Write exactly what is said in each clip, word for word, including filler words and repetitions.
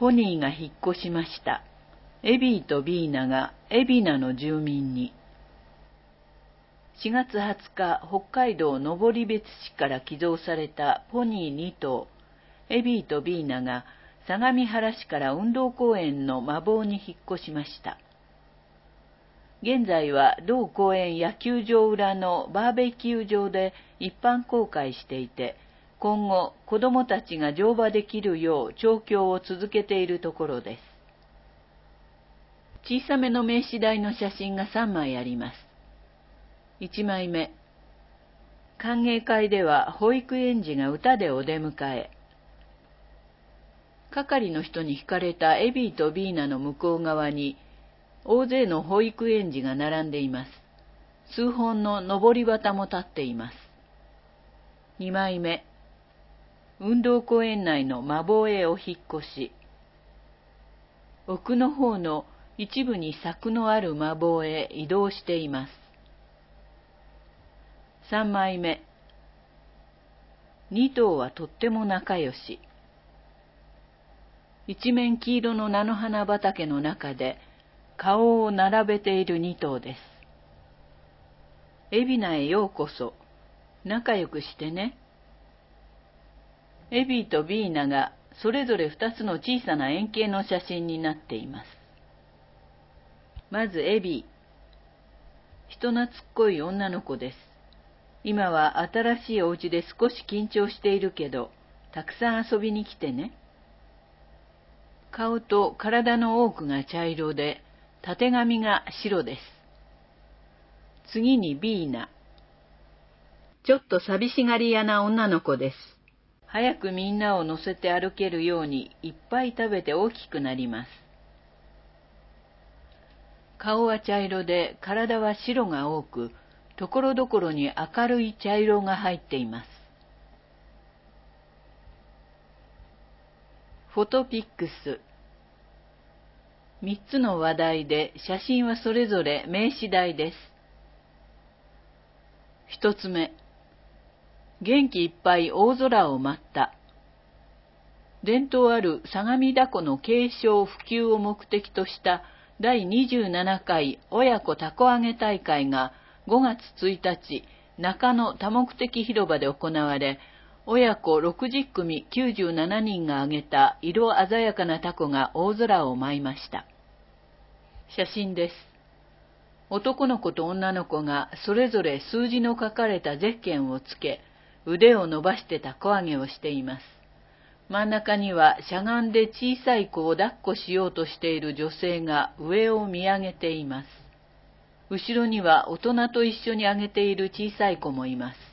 ポニーが引っ越しました。エビーとビーナが海老名の住民に。しがつはつか、北海道登別市から寄贈されたポニーに頭、エビーとビーナが相模原市から運動公園の馬房に引っ越しました。現在は同公園野球場裏のバーベキュー場で一般公開していて、今後子どもたちが乗馬できるよう調教を続けているところです。小さめの名刺台の写真がさんまいあります。いちまいめ。歓迎会では保育園児が歌でお出迎え。係の人に引かれたエビーとビーナの向こう側に大勢の保育園児が並んでいます。数本の上り旗も立っています。にまいめ。運動公園内の馬房へお引っ越し。奥の方の一部に柵のある馬房へ移動しています。さんまいめ。に頭はとっても仲良し。一面黄色の菜の花畑の中で顔を並べているに頭です。海老名へようこそ。仲良くしてね。エビーとビーナがそれぞれ二つの小さな円形の写真になっています。まずエビー。人懐っこい女の子です。今は新しいお家で少し緊張しているけど、たくさん遊びに来てね。顔と体の多くが茶色で、たてがみが白です。次にビーナ。ちょっと寂しがり屋な女の子です。早くみんなを乗せて歩けるようにいっぱい食べて大きくなります。顔は茶色で体は白が多く、ところどころに明るい茶色が入っています。フォトピックス。みっつの話題で写真はそれぞれ名刺台です。ひとつめ。元気いっぱい大空を舞った。伝統ある相模凧の継承普及を目的としただいにじゅうななかい親子凧揚げ大会がごがつついたち、中野多目的広場で行われ、親子ろくじゅっくみきゅうじゅうななにんが挙げた色鮮やかな凧が大空を舞いました。写真です。男の子と女の子がそれぞれ数字の書かれたゼッケンをつけ、腕を伸ばして凧揚げをしています。真ん中にはしゃがんで小さい子を抱っこしようとしている女性が上を見上げています。後ろには大人と一緒に上げている小さい子もいます。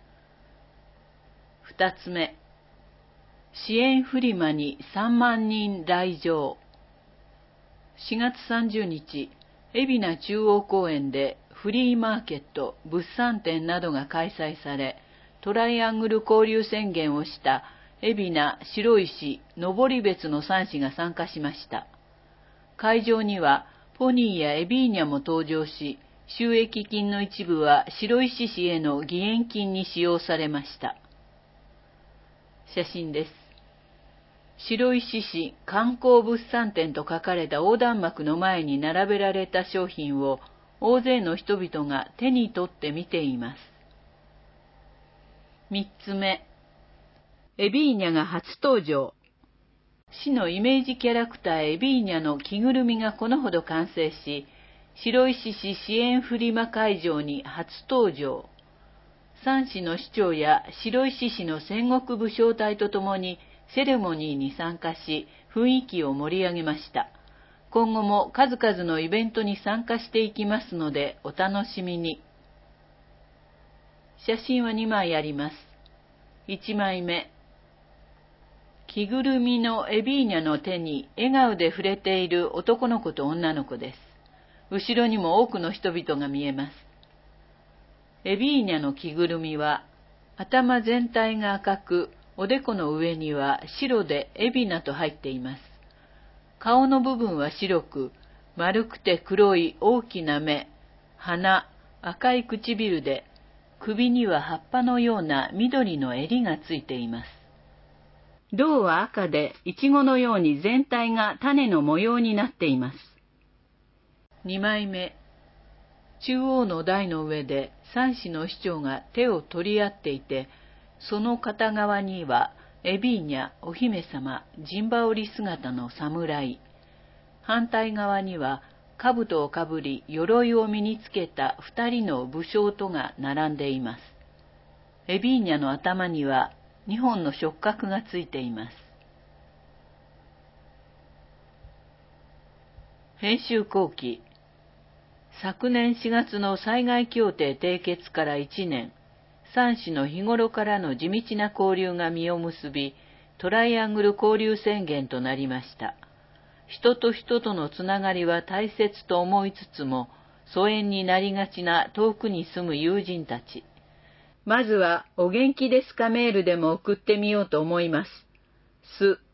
二つ目。支援フリマにさんまんにん来場。しがつさんじゅうにち、海老名中央公園でフリーマーケット、物産展などが開催され、トライアングル交流宣言をした海老名、白石、登別のさんしが参加しました。会場にはポニーやエビーニャも登場し、収益金の一部は白石市への義援金に使用されました。写真です。白石市観光物産展と書かれた横断幕の前に並べられた商品を大勢の人々が手に取って見ています。三つ目。エビーニャが初登場。市のイメージキャラクターエビーニャの着ぐるみがこのほど完成し、白石市支援フリマ会場に初登場。三市の市長や白石市の戦国武将隊とともにセレモニーに参加し、雰囲気を盛り上げました。今後も数々のイベントに参加していきますのでお楽しみに。写真はにまいあります。いちまいめ。着ぐるみのエビーニャの手に笑顔で触れている男の子と女の子です。後ろにも多くの人々が見えます。エビーニャの着ぐるみは頭全体が赤く、おでこの上には白でエビナと入っています。顔の部分は白く、丸くて黒い大きな目、鼻、赤い唇で、首には葉っぱのような緑の襟がついています。 銅は赤で、イチゴのように全体が種の模様になっています。にまいめ。中央の台の上で三子の市長が手を取り合っていて、その片側にはエビーニャ、お姫様、陣羽織姿の侍。反対側には兜をかぶり鎧を身につけた二人の武将とが並んでいます。エビーニャの頭には二本の触覚がついています。編集後期。昨年しがつの災害協定締結からいちねん、三市の日頃からの地道な交流が実を結び、トライアングル交流宣言となりました。人と人とのつながりは大切と思いつつも、疎遠になりがちな遠くに住む友人たち。まずはお元気ですかメールでも送ってみようと思います。す。